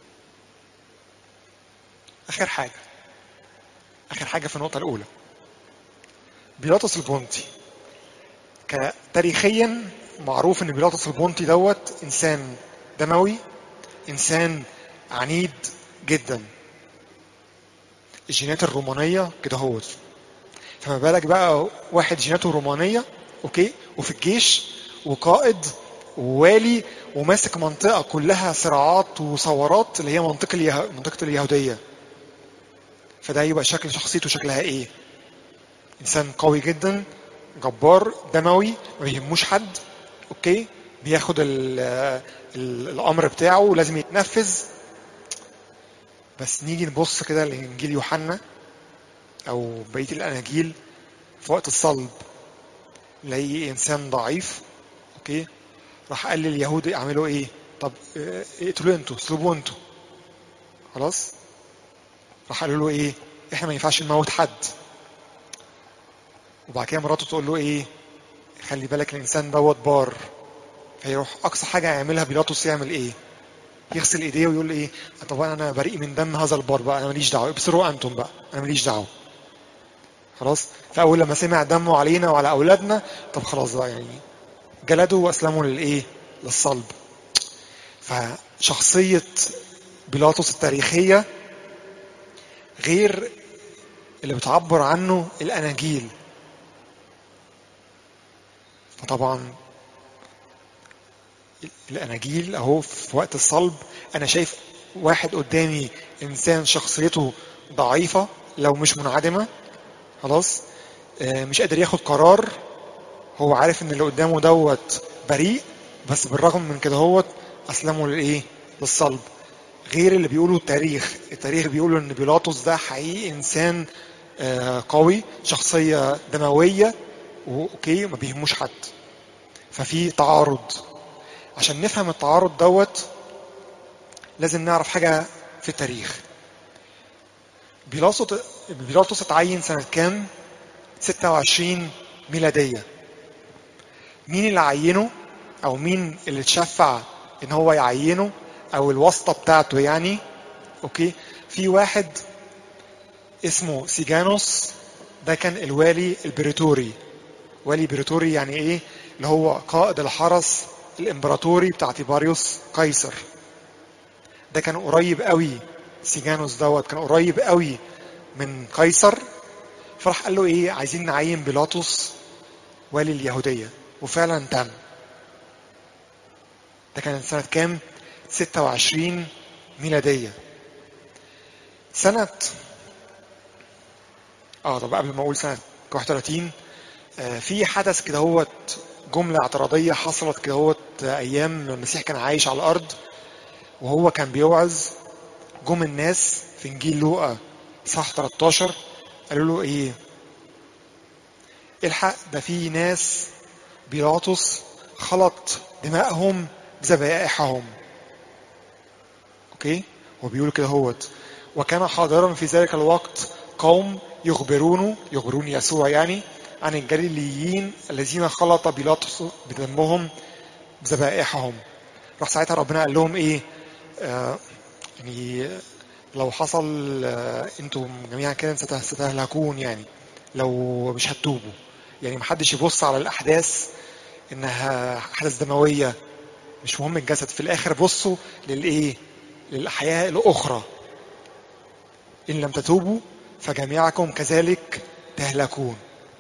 اخر حاجه اخر حاجه في النقطه الاولى، بيلاطس البونتي. تاريخيا معروف ان بيلاطس البونتي دوت انسان دموي، انسان عنيد جدا، الجينات الرومانيه كده هوت. فما بالك بقى واحد جيناته رومانيه، اوكي، وفي الجيش وقائد ووالي وماسك منطقه كلها صراعات وثورات اللي هي منطقه اليه... منطقه اليهوديه. فده يبقى شكل شخصيته شكلها ايه؟ انسان قوي جدا، جبار، دموي، ما بيهموش حد. اوكي، بياخد ال ال الامر بتاعه لازم يتنفذ. بس نيجي نبص كده لانجيل يوحنا او بقيه الاناجيل في وقت الصلب، نلاقي انسان ضعيف. اوكي، راح قال لليهود اعملوا ايه؟ طب اه، اقتلوا انتوا، اصلبوا انتوا. خلاص، راح قالوا له ايه؟ احنا ما ينفعش نموت حد. وبعد كده مراته تقول له ايه؟ خلي بالك الانسان دوت بار. فيروح اقصى حاجه يعملها بيلاطس يعمل ايه؟ يغسل ايديه ويقول ايه؟ طبعا انا بريء من دم هذا البار بقى، انا ماليش دعوه، ابصروا انتم بقى، انا ماليش دعوه. خلاص. فاول لما سمع دمه علينا وعلى اولادنا، طب خلاص بقى يعني جلدوا واسلموا للايه؟ للصلب. فشخصيه بيلاطس التاريخيه غير اللي بتعبر عنه الاناجيل. فطبعا الاناجيل اهو في وقت الصلب انا شايف واحد قدامي انسان شخصيته ضعيفه لو مش منعدمه. خلاص، آه، مش قادر ياخد قرار. هو عارف ان اللي قدامه دوت بريء، بس بالرغم من كده هوت اسلمه للايه؟ للصلب. غير اللي بيقوله التاريخ التاريخ بيقولوا ان بيلاطس ده حقيقي انسان آه، قوي، شخصيه دمويه، واوكي ما بيهموش حد. ففي تعارض. عشان نفهم التعارض دوت لازم نعرف حاجه في التاريخ. بيلاطس بيلاطس اتعين سنه كام؟ ستة وعشرين ميلاديه. مين اللي عينه او مين اللي اتشفع ان هو يعينه او الواسطه بتاعته يعني؟ اوكي، في واحد اسمه سيجانوس. ده كان الوالي البريتوري. والي بريتوري يعني ايه؟ اللي هو قائد الحرس الامبراطوري بتاع تيباريوس قيصر. ده كان قريب قوي، سيجانوس دوت كان قريب قوي من قيصر. فراح قال له ايه؟ عايزين نعين بيلاطس والي اليهوديه. وفعلا تم. ده كان سنة كام؟ ستة وعشرين ميلادية. سنة اه طب قبل ما اقول سنة واحد وثلاثين، آه في حدث كده هوت، جملة اعتراضية حصلت كده هوت آه، ايام المسيح كان عايش على الارض وهو كان بيوعظ. جم الناس في انجيل لوقا صح تلتاشر قالوا له ايه؟ الحق ده في ناس بيلاطس خلط دمائهم بذبائحهم. اوكي، هو بيقول كده هوت وكان حاضرا في ذلك الوقت قوم يخبرونه يخبرون يسوع يعني عن الجليليين الذين خلط بيلاطس بدمهم بذبائحهم. راح ساعتها ربنا قال لهم ايه؟ آه يعني لو حصل آه انتم جميعا كده ستهلكون يعني لو مش هتتوبوا. يعني محدش يبص على الأحداث إنها أحداث دموية، مش مهم الجسد، في الآخر بصوا للإيه؟ للحياة الأخرى. إن لم تتوبوا فجميعكم كذلك تهلكون.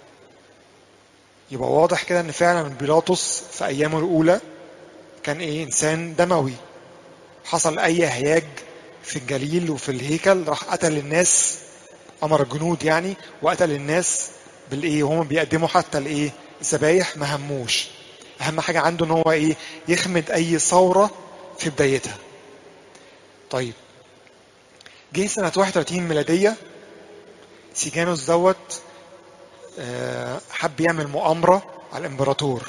يبقى واضح كده إن فعلا بيلاطس في أيامه الأولى كان إيه؟ إنسان دموي. حصل أي هياج في الجليل وفي الهيكل راح قتل الناس، أمر الجنود يعني، وقتل الناس بالإيه؟ وهم بيقدموا حتى الإيه؟ الذبايح ما هموش. أهم حاجة عنده إن هو إيه؟ يخمد أي ثورة في بدايتها. طيب جه سنة واحد وثلاثين ميلادية، سيجانوس دوت حب يعمل مؤامرة على الإمبراطور.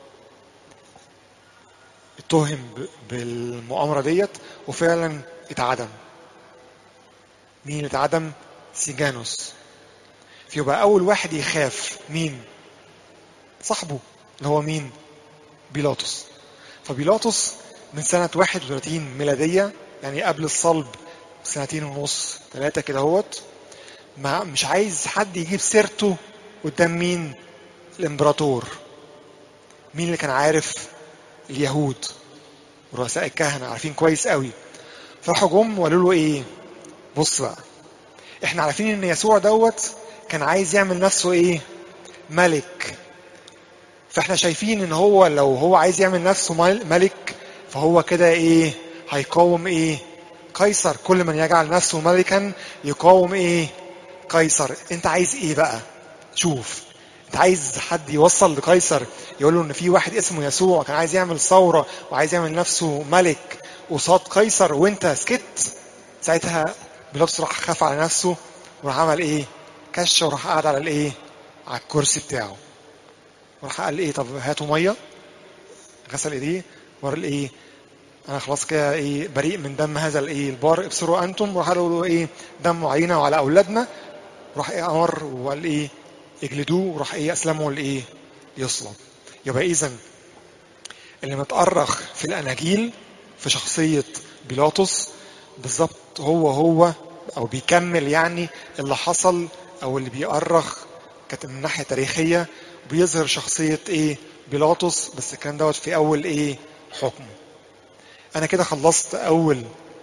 اتهم بالمؤامرة ديت وفعلا اتعدم. مين اللي اتعدم؟ سيجانوس. فيبقى أول واحد يخاف مين؟ صاحبه اللي هو مين؟ بيلاطس. فبيلاطس من سنة واحد وثلاثين ميلادية، يعني قبل الصلب سنتين ونص ثلاثة كده هوت، ما مش عايز حد يجيب سيرته قدام مين؟ الامبراطور. مين اللي كان عارف؟ اليهود ورؤساء الكهنة عارفين كويس قوي. فراحوا جم وقالوا له ايه؟ بص بقى، احنا عارفين ان يسوع دوت كان عايز يعمل نفسه ايه؟ ملك. فاحنا شايفين ان هو لو هو عايز يعمل نفسه ملك فهو كده ايه؟ هيقاوم ايه؟ قيصر. كل من يجعل نفسه ملكا يقاوم ايه؟ قيصر. انت عايز ايه بقى؟ شوف، انت عايز حد يوصل لقيصر يقول له ان في واحد اسمه يسوع كان عايز يعمل ثورة وعايز يعمل نفسه ملك قصاد قيصر وانت سكت؟ ساعتها بيلاطس راح خاف على نفسه وراح عمل ايه؟ كش وراح قاعد على الايه؟ على الكرسي بتاعه. وراح قال ايه؟ طب هاتوا ميه. غسل ايديه وقال ايه؟ انا خلاص كده ايه؟ بريء من دم هذا الايه؟ البار، ابصروا انتم. وراح قالوا له ايه؟ دم علينا وعلى اولادنا. راح ايه؟ امر وقال ايه؟ اجلدوه. وراح ايه؟ اسلموا لايه؟ يصلب. يبقى اذا اللي متأرخ في الاناجيل في شخصية بيلاطس بالظبط هو هو او بيكمل يعني اللي حصل، او اللي بيأرخ كانت من ناحية تاريخية بيظهر شخصية ايه؟ بيلاطس. بس الكلام دوت في اول ايه؟ حكمه. انا كده خلصت اول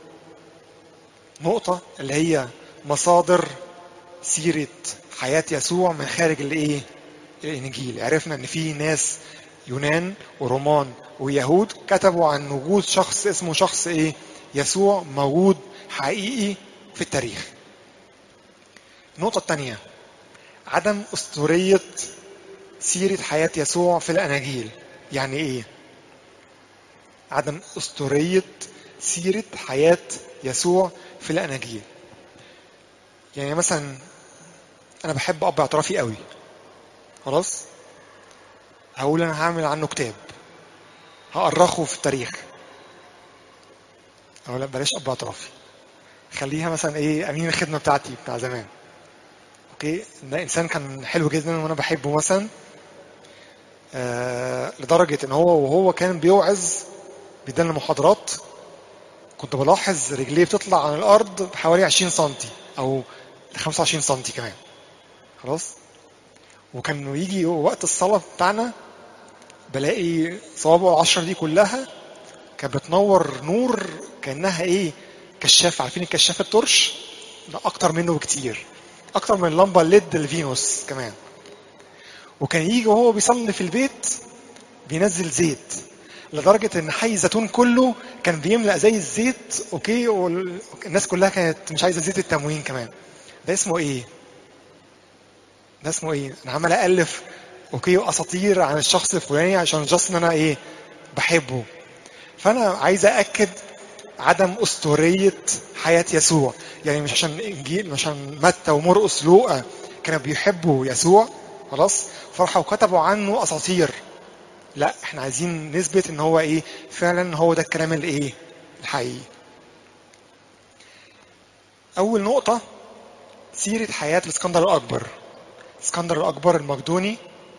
نقطة اللي هي مصادر سيرة حياة يسوع من خارج الايه؟ الانجيل. عرفنا ان في ناس يونان ورومان ويهود كتبوا عن وجود شخص اسمه شخص ايه؟ يسوع، موجود حقيقي في التاريخ. النقطة الثانية عدم أسطورية سيرة حياة يسوع في الأناجيل. يعني ايه عدم أسطورية سيرة حياة يسوع في الأناجيل؟ يعني مثلا أنا بحب أب اعترافي قوي، خلاص هقول أنا هعمل عنه كتاب هأرخه في التاريخ. أو لا بلاش أب اعترافي، خليها مثلا إيه؟ أمين الخدمة بتاعتي بتاع زمان. أوكي، ده إنسان كان حلو جدا وأنا بحبه مثلا، آه لدرجة إن هو وهو كان بيوعظ بيدلنا محاضرات كنت بلاحظ رجليه بتطلع عن الأرض بحوالي عشرين سنتي أو خمسة وعشرين سنتي كمان، خلاص. وكان يجي وقت الصلاة بتاعنا بلاقي صوابعه العشرة دي كلها كانت بتنور نور كأنها ايه؟ كشاف. عارفين الكشاف الترش؟ ده اكتر منه بكتير، اكتر من اللمبة الليد الفينوس كمان. وكان يجي وهو بيصلي في البيت بينزل زيت لدرجة ان حي الزيتون كله كان بيملأ زي الزيت. اوكي، والناس كلها كانت مش عايزة زيت التموين كمان. ده اسمه ايه؟ ده اسمه ايه؟ انا عمال ألف اوكي واساطير عن الشخص الفلاني عشان جاست ان انا ايه؟ بحبه. فانا عايز أأكد عدم أسطورية حياة يسوع. يعني مش عشان إنجيل، مش عشان متى ومرقس لوقا كانوا بيحبوا يسوع خلاص فرحوا وكتبوا عنه أساطير. لا، احنا عايزين نثبت ان هو ايه؟ فعلا هو ده الكلام اللي ايه؟ الحقيقي. اول نقطة سيرة حياة الاسكندر الاكبر. الاسكندر الاكبر المقدوني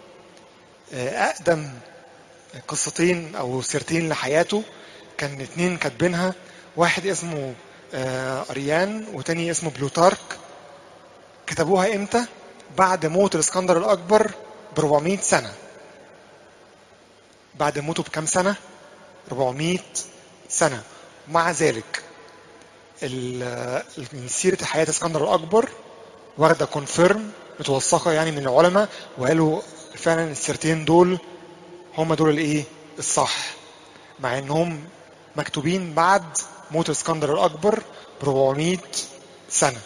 اقدم قصتين او سيرتين لحياته كان اتنين كاتبينها، واحد اسمه اريان وتاني اسمه بلوتارك. كتبوها امتى؟ بعد موت الاسكندر الاكبر ب أربعمائة سنة. بعد موته بكام سنة؟ أربعمائة سنة. ومع ذلك سيرة حياة اسكندر الأكبر واخدة كونفيرم، متوثقة يعني من العلماء، وقالوا فعلا السيرتين دول هم دول الايه الصح، مع انهم مكتوبين بعد موت اسكندر الأكبر ب أربعمائة سنة.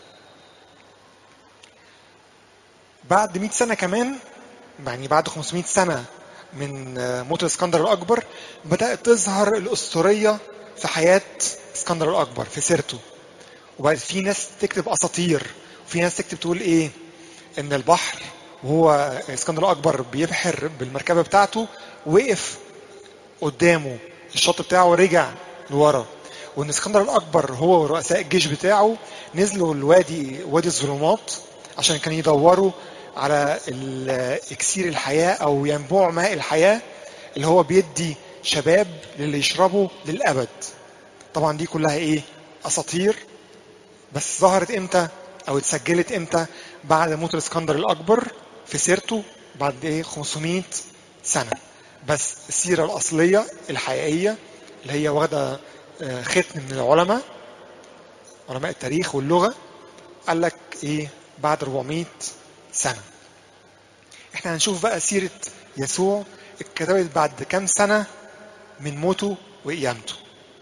بعد مائة سنة كمان، يعني بعد خمسمائة سنة من موت اسكندر الأكبر، بدأت تظهر الأسطورية في حياة اسكندر الأكبر في سيرته. وبقت في ناس تكتب أساطير، وفي ناس تكتب تقول إيه، إن البحر وهو اسكندر الأكبر بيبحر بالمركبة بتاعته وقف قدامه الشط بتاعه ورجع لورا، وإن اسكندر الأكبر هو ورؤساء الجيش بتاعه نزلوا الوادي وادي الظلمات عشان كانوا يدوروا على اكسير الحياة او ينبوع ماء الحياة اللي هو بيدي شباب للي يشربوا للأبد. طبعا دي كلها ايه اساطير، بس ظهرت امتى او اتسجلت امتى؟ بعد موت الاسكندر الاكبر في سيرته بعد ايه خمسمائة سنة. بس السيرة الاصلية الحقيقية اللي هي واخدة ختم من العلماء علماء التاريخ واللغة قال لك ايه بعد أربعمائة سنة. احنا هنشوف بقى سيرة يسوع اتكتبت بعد كام سنة من موته وقيامته.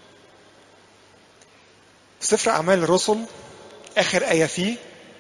في سفر أعمال الرسل آخر آية فيه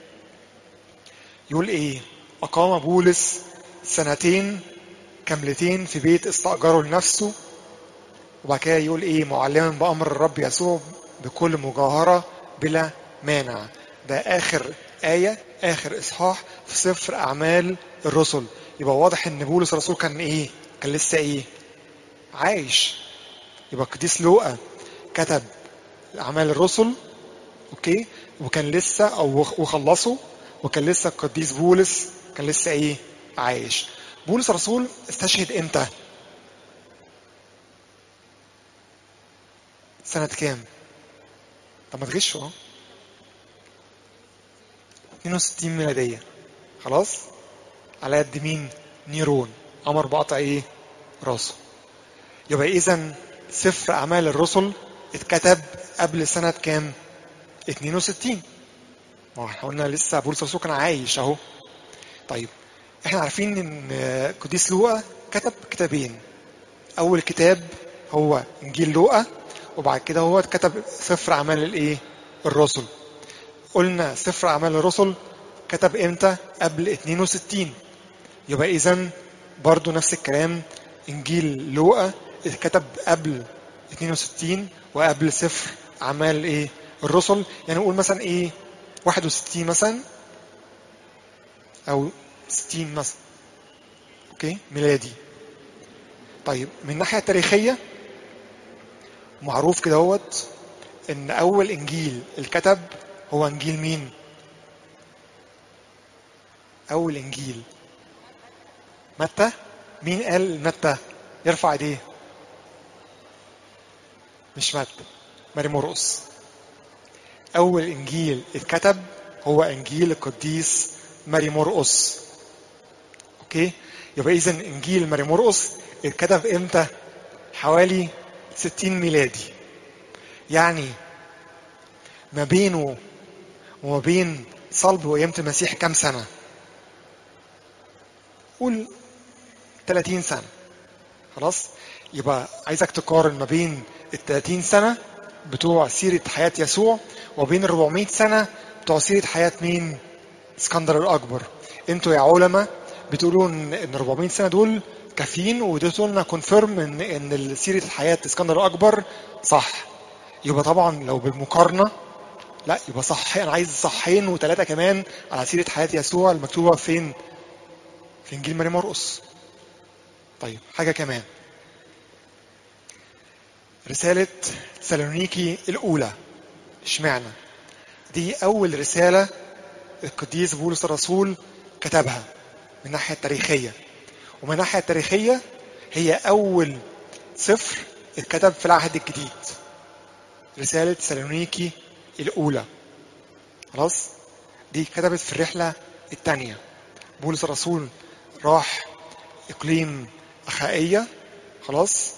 يقول ايه، أقام بولس سنتين كاملتين في بيت استأجره لنفسه، وبعد كده يقول ايه، معلما بأمر الرب يسوع بكل مجاهرة بلا مانع. ده آخر آية آخر إصحاح في سفر أعمال الرسل. يبقى واضح ان بولس الرسول كان ايه، كان لسه ايه عايش. يبقى القديس لوقا كتب أعمال الرسل اوكي، وكان لسه او وخلصه، وكان لسه القديس بولس كان لسه ايه عايش. بولس الرسول استشهد امتى؟ سنة كام؟ طب ما تغشوا اهو، اثنين وستين ميلادية. خلاص، على قد مين؟ نيرون امر بقطع ايه راسه. يبقى اذا سفر اعمال الرسل اتكتب قبل سنة كام؟ اثنين وستين. ما احنا قلنا لسه بولس الرسول كان عايش اهو. طيب احنا عارفين ان قديس لوقا كتب كتابين. اول كتاب هو انجيل لوقا، وبعد كده هو كتب سفر اعمال الايه الرسل. قلنا سفر اعمال الرسل كتب امتى؟ قبل اثنين وستين. يبقى اذا برضو نفس الكلام، انجيل لوقا اتكتب قبل اثنين وستين وقبل سفر اعمال ايه الرسل. يعني نقول مثلا ايه واحد وستين مثلا او ستين مثلا اوكي ميلادي. طيب من الناحية التاريخية معروف كده هوت ان اول انجيل الكتب هو انجيل مين؟ اول انجيل متى. مين قال متى؟ يرفع ايديه. مش متى، ماري مرقس. اول انجيل اتكتب هو انجيل القديس ماري مرقس اوكي. يبقى اذا انجيل ماري مرقس اتكتب امتى؟ حوالي ستين ميلادي. يعني ما بينه وما بين صلب وقيامة المسيح كام سنة؟ قول ثلاثين سنة. خلاص، يبقى عايزك تقارن ما بين ال ثلاثين سنة بتوع سيرة حياة يسوع وبين ال أربعمائة سنة بتوع سيرة حياة مين؟ اسكندر الأكبر. انتوا يا علماء بتقولوا ان ال أربعمائة سنة دول كافيين، واديتوا لنا كونفيرم ان ان سيرة حياة اسكندر الأكبر صح. يبقى طبعا لو بالمقارنة لا، يبقى صح. انا عايز صحين وثلاثة كمان على سيرة حياة يسوع المكتوبة فين؟ في انجيل ماري مرقس. طيب حاجة كمان، رسالة تسالونيكي الأولى اشمعنى؟ دي أول رسالة القديس بولس الرسول كتبها من الناحية التاريخية، ومن الناحية التاريخية هي أول سفر اتكتب في العهد الجديد، رسالة تسالونيكي الأولى. خلاص، دي كتبت في الرحلة الثانية. بولس الرسول راح اقليم اخائية خلاص،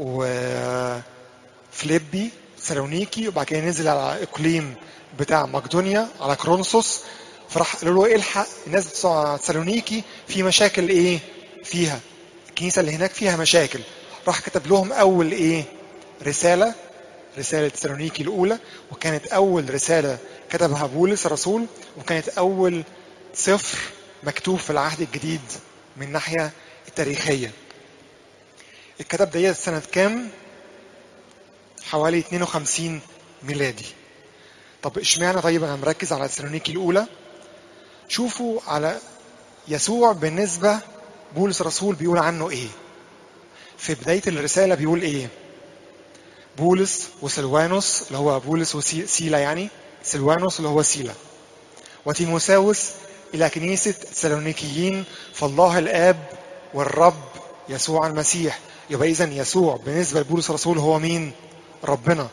وفليبي سالونيكي، وبعد كده نزل على اقليم بتاع مقدونيا على كرونسوس. فراح قالوا له الحق الناس بتوع سالونيكي في مشاكل ايه فيها، الكنيسة اللي هناك فيها مشاكل. راح كتب لهم اول ايه رسالة، رسالة سالونيكي الاولى، وكانت اول رسالة كتبها بولس الرسول، وكانت اول سفر مكتوب في العهد الجديد من الناحية التاريخية. الكتاب ده سنة كام؟ حوالي اتنين وخمسين ميلادي. طب اشمعنى طيب انا مركز على سالونيكي الاولى؟ شوفوا على يسوع بالنسبة بولس الرسول بيقول عنه ايه في بداية الرسالة. بيقول ايه؟ بولس وسلوانوس اللي هو بولس وسيلا، يعني سلوانوس اللي هو سيلا، وتيموساوس إلى كنيسة سالونيكيين، فالله الآب والرب يسوع المسيح. يبقى إذن يسوع بالنسبة لبولس الرسول هو مين؟ ربنا.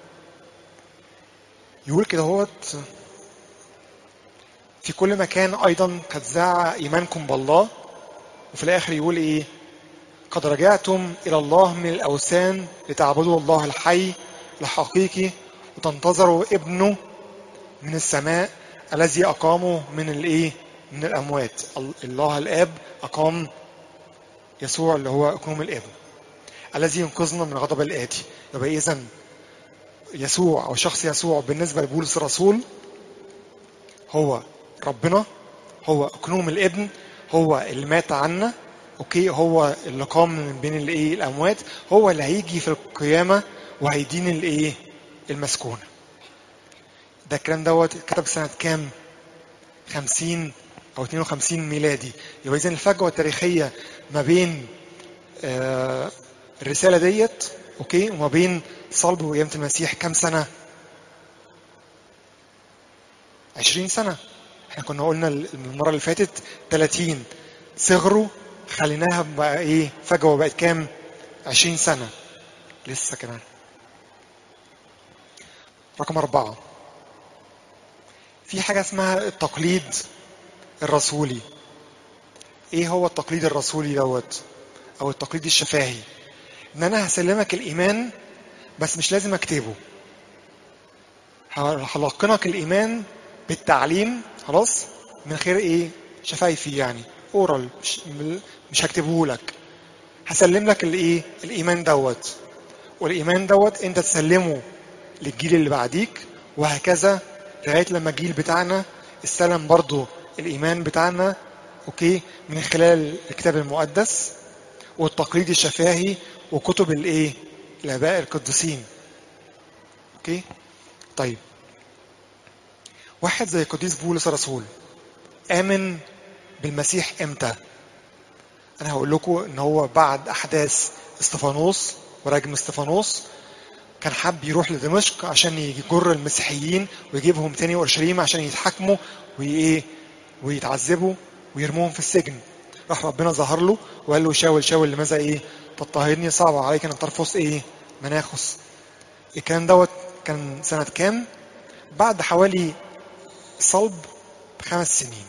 يقول كده هوت في كل مكان أيضا قد زاع إيمانكم بالله. وفي الآخر يقول إيه؟ قد رجعتم إلى الله من الأوثان لتعبدوا الله الحي الحقيقي وتنتظروا ابنه من السماء الذي أقامه من الإيه؟ من الأموات. الله الآب أقام يسوع اللي هو أقوم الابن الذي ينقذنا من غضب الآتي. يبقى إذن يسوع أو شخص يسوع بالنسبة لبولس الرسول هو ربنا، هو أقنوم الابن، هو اللي مات عنا، اوكي، هو اللي قام من بين الايه الاموات، هو اللي هيجي في القيامه وهيدين الايه المسكونه. ده الكلام دوت كتب سنه كام؟ خمسين او اتنين وخمسين ميلادي. يبقى اذا الفجوه التاريخيه ما بين آه الرساله ديت اوكي وما بين صلب وقيامه المسيح كام سنه؟ عشرين سنه. احنا كنا قلنا المره اللي فاتت تلاتين، صغروا خليناها بقى ايه فجوه بقت كام؟ عشرين سنه لسه كمان. رقم أربعة، في حاجة اسمها التقليد الرسولي. ايه هو التقليد الرسولي دوت او التقليد الشفاهي؟ ان انا هسلمك الايمان بس مش لازم اكتبه، هلقنك الايمان بالتعليم خلاص من خير ايه شفايفي، يعني اورال، مش, مش هكتبه لك، هسلم لك الايه الايمان دوت، والايمان دوت انت تسلمه للجيل اللي بعديك، وهكذا لغايه لما الجيل بتاعنا استلم برضو الايمان بتاعنا اوكي من خلال الكتاب المقدس والتقليد الشفاهي وكتب الايه الاباء القديسين. اوكي طيب، واحد زي القديس بولس الرسول امن بالمسيح امتى؟ انا هقول لكم ان هو بعد احداث استفانوس ورجم استفانوس كان حب يروح لدمشق عشان يجر المسيحيين ويجيبهم تاني اورشليم عشان يتحاكموا وايه ويتعذبوا ويرموهم في السجن. راح ربنا ظهر له وقال له شاول شاول لماذا ايه تضطهدني، صعب عليك ان ترفض ايه مناخس. الكلام دوت كان سنة كام؟ بعد حوالي صلب بخمس سنين،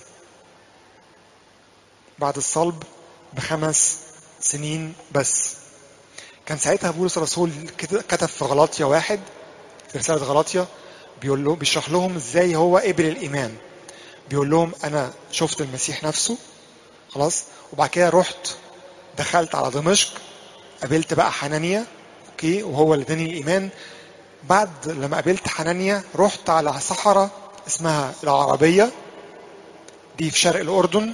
بعد الصلب بخمس سنين بس. كان ساعتها بولس الرسول كتب في غلاطيا واحد، في رسالة غلاطيا بيقول له بيشرح لهم ازاي هو قبل الايمان. بيقول لهم انا شفت المسيح نفسه خلاص، وبعد كده رحت دخلت على دمشق قابلت بقى حنانيا اوكي وهو اللي اداني الايمان. بعد لما قابلت حنانيا رحت على صحراء اسمها العربية دي في شرق الاردن،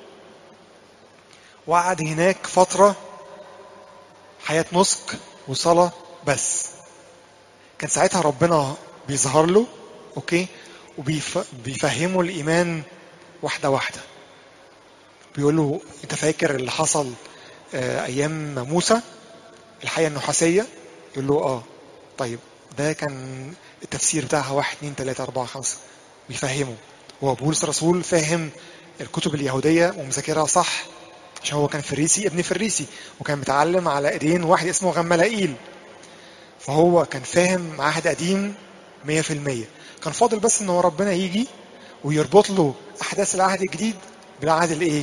وقعد هناك فترة حياة نسك وصلاة بس. كان ساعتها ربنا بيظهر له اوكي وبيفهمه الايمان واحدة واحدة. بيقول له انت فاكر اللي حصل آه ايام موسى الحياة النحاسية؟ يقول له اه. طيب ده كان التفسير بتاعها واحد اتنين تلاتة اربعة خمسة، بيفهمه. هو بولس الرسول فاهم الكتب اليهودية ومذاكرها صح عشان هو كان فريسي ابن فريسي وكان متعلم على ايدين واحد اسمه غملائيل، فهو كان فاهم عهد قديم مية في المية. كان فاضل بس ان هو ربنا يجي ويربط له احداث العهد الجديد بالعهد الايه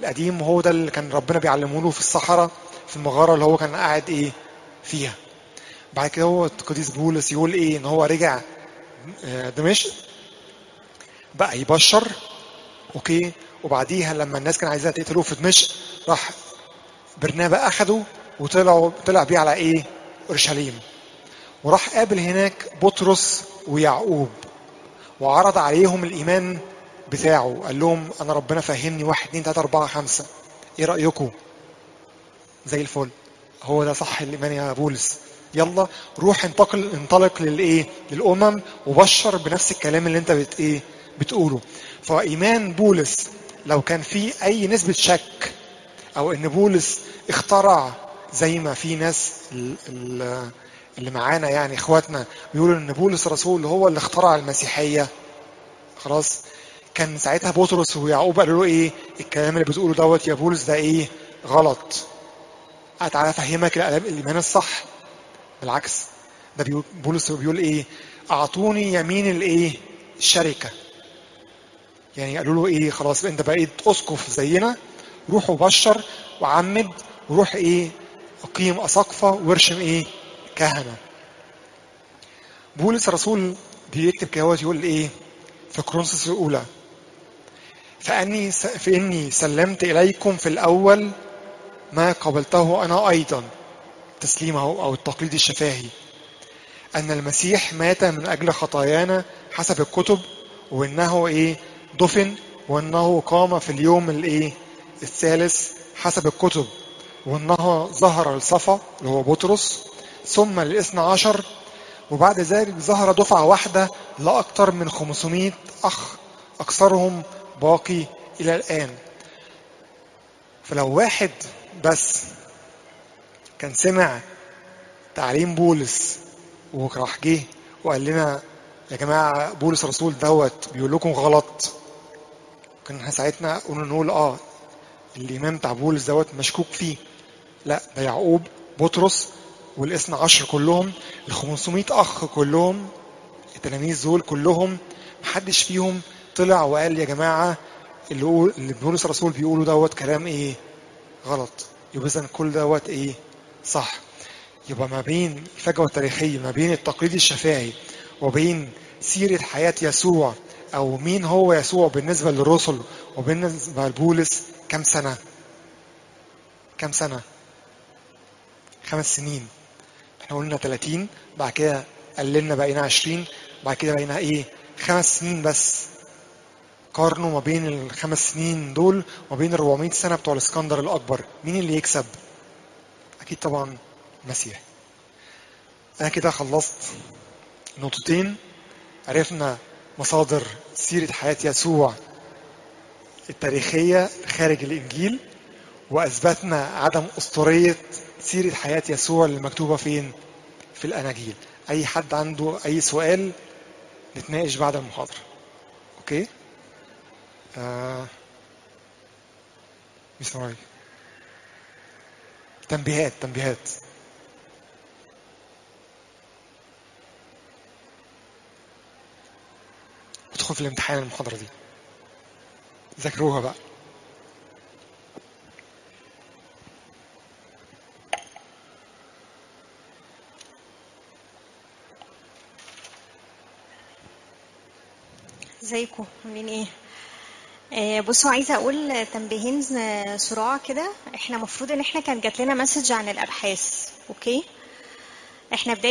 القديم، وهو ده اللي كان ربنا بيعلمه له في الصحراء في المغارة اللي هو كان قاعد ايه فيها. بعد كده هو القديس بولس يقول ايه ان هو رجع دمشق بقى يبشر، اوكي. وبعديها لما الناس كان عايزاها تقتلوه في دمشق، راح برنابا اخده وطلعوا طلع بيه على ايه اورشليم، وراح قابل هناك بطرس ويعقوب وعرض عليهم الايمان بتاعه. قال لهم انا ربنا فهمني واحد اتنين تلاته اربعه خمسه، ايه رايكم؟ زي الفل، هو ده صح الايمان يا بولس، يلا روح انتقل انطلق للايه للامم وبشر بنفس الكلام اللي انت بت ايه بتقوله. فايمان بولس لو كان فيه اي نسبه شك، او ان بولس اخترع زي ما في ناس اللي معانا يعني اخواتنا بيقولوا ان بولس رسول هو اللي اخترع المسيحيه، خلاص كان ساعتها بطرس ويعقوب قالوا له ايه الكلام اللي بتقوله دوت يا بولس ده ايه غلط، تعالى افهمك الايمان الصح. بالعكس، ده بيقول بولس بيقول ايه اعطوني يمين الايه الشركه، يعني قالوا له ايه خلاص انت بقيت اسقف زينا، روح وبشر وعمد وروح ايه اقيم اساقفه وارشم ايه كهنه. بولس الرسول بيكتب كده يقول ايه في كورنثوس الاولى، فاني فاني سلمت اليكم في الاول ما قبلته انا ايضا، تسليمه او التقليد الشفاهي، ان المسيح مات من اجل خطايانا حسب الكتب، وانه ايه دفن، وانه قام في اليوم الايه الثالث حسب الكتب، وانه ظهر لصفا اللي هو بطرس ثم للاثنى عشر، وبعد ذلك ظهر دفعة واحدة لا أكثر من خمسمائة أخ أكثرهم باقي إلى الآن. فلو واحد بس كان سمع تعليم بولس وراح جه وقال لنا يا جماعة بولس رسول دوت بيقول لكم غلط، كنا ساعتنا قلنا نقول اه الإمام بتاع بولس دوت مشكوك فيه. لا، ده يعقوب بطرس والاثنى عشر كلهم، الخمسمائة أخ كلهم، التلاميذ دول كلهم محدش فيهم طلع وقال يا جماعة اللي, قول اللي بولس الرسول بيقولوا دوت كلام ايه غلط. يبقى إذن كل دوت ايه صح. يبقى ما بين الفجوة التاريخية ما بين التقليد الشفاهي وبين سيرة حياة يسوع او مين هو يسوع بالنسبة للرسل وبالنسبة لبولس كم سنة كم سنة خمس سنين. احنا قلنا ثلاثين، بعد كده قللنا بقينا عشرين، بعد كده بقينا ايه خمس سنين بس. قارنوا ما بين الخمس سنين دول وما بين الربعمائة سنة بتوع الاسكندر الأكبر، مين اللي يكسب؟ أكيد طبعا المسيح. أنا كده خلصت نقطتين، عرفنا مصادر سيرة حياة يسوع التاريخية خارج الإنجيل، وأثبتنا عدم أسطورية سيرة حياة يسوع اللي مكتوبة فين؟ في الأناجيل. أي حد عنده أي سؤال نتناقش بعد المحاضرة. أوكي؟ آه. مش نوعي. تنبيهات تنبيهات ادخل في الامتحان المحاضرة دي، ذاكروها بقى. ازيكم عاملين ايه؟ آه بصوا عايزه اقول تنبيهين سرعه كده. احنا مفروض ان احنا كان جات لنا مسج عن الابحاث، اوكي؟ احنا بداية